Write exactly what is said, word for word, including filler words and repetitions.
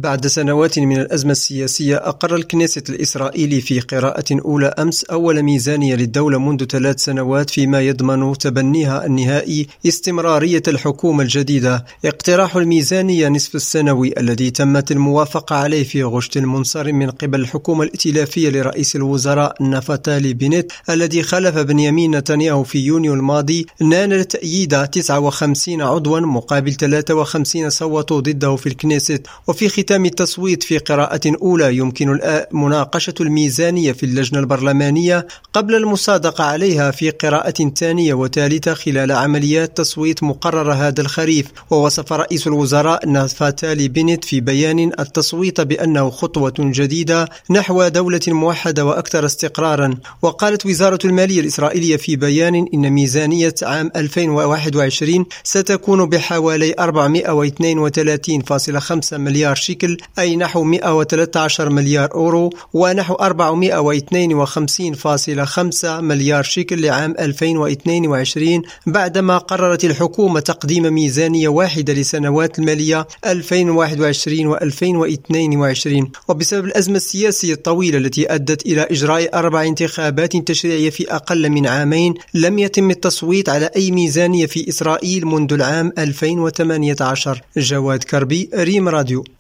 بعد سنوات من الأزمة السياسية، أقر الكنيست الإسرائيلي في قراءة أولى أمس أول ميزانية للدولة منذ ثلاث سنوات، فيما يضمن تبنيها النهائي استمرارية الحكومة الجديدة. اقتراح الميزانية نصف السنوي الذي تمت الموافقة عليه في غشت منصرم من قبل الحكومة الائتلافية لرئيس الوزراء نفتالي بنت الذي خلف بنيامين نتنياهو في يونيو الماضي، نال تأييد تسعة وخمسين عضوا مقابل ثلاثة وخمسين صوتوا ضده في الكنيست. وفي ختام التصويت في قراءة أولى يمكن الآن مناقشة الميزانية في اللجنة البرلمانية قبل المصادقة عليها في قراءة ثانية وثالثة خلال عمليات تصويت مقررة هذا الخريف. ووصف رئيس الوزراء نفتالي بنت في بيان التصويت بأنه خطوة جديدة نحو دولة موحدة وأكثر استقرارا. وقالت وزارة المالية الإسرائيلية في بيان إن ميزانية عام ألفين وواحد وعشرين ستكون بحوالي أربعمائة واثنين وثلاثين فاصلة خمسة مليار شيكل، أي نحو مائة وثلاثة عشر مليار أورو، ونحو أربعمائة واثنين وخمسين فاصلة خمسة مليار شيكل لعام ألفين واثنين وعشرين، بعدما قررت الحكومة تقديم ميزانية واحدة لسنوات المالية ألفين وواحد وعشرين وألفين واثنين وعشرين. وبسبب الأزمة السياسية الطويلة التي أدت إلى إجراء أربع انتخابات تشريعية في أقل من عامين، لم يتم التصويت على أي ميزانية في إسرائيل منذ العام ألفين وثمانية عشر. جواد كربي، ريم راديو.